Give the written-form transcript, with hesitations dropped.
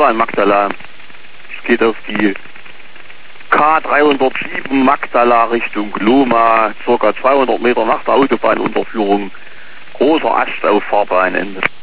A2 Magdala. Es geht auf die K307 Magdala Richtung Gloma, ca. 200 Meter nach der Autobahnunterführung. Großer Ast auf Fahrbahnende.